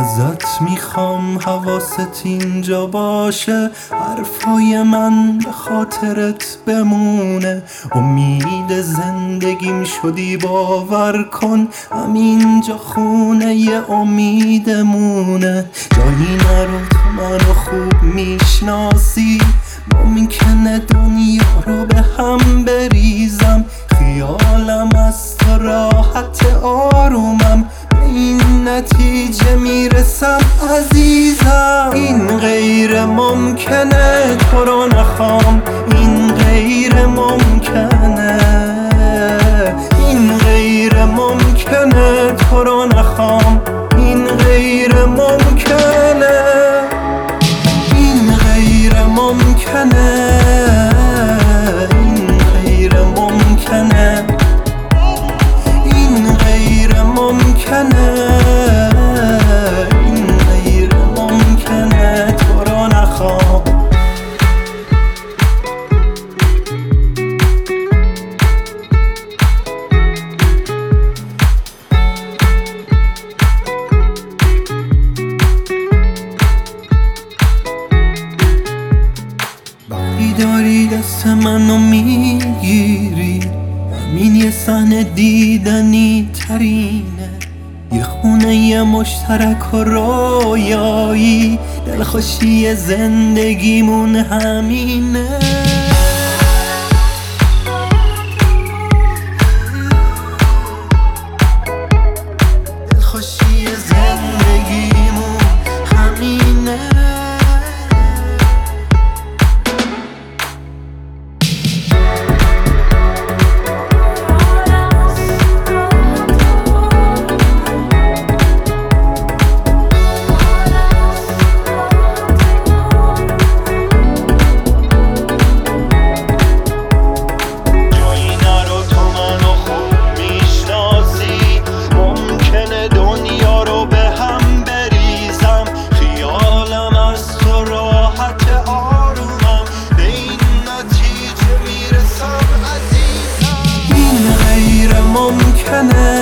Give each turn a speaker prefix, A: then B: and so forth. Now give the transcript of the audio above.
A: ازت میخوام حواست اینجا باشه، حرفای من به خاطرت بمونه. امید زندگیم شدی باور کن، همینجا خونه ی امیدمونه. جایی نرو تو منو خوب میشناسی، ممکنه دنیا رو به هم بریزم. خیالم از تو راحت آرومم، به این نتیجه میرسم عزیزم. این غیر ممکنه تو رو نخوام، این غیر ممکنه، این غیر ممکنه تو رو نخوام، این غیر ممکنه، این غیر ممکنه، این غیر ممکنه، این غیر ممکنه، این غیر ممکنه تو رو نخوام. وقتی داری دست منو میگیری، همین یه صحنه دیدنی ترینه. یه خونه یه مشترک و رویایی، دلخوشی زندگیمون همینه. دلخوشی زندگیمون همینه. این غیر ممکنه،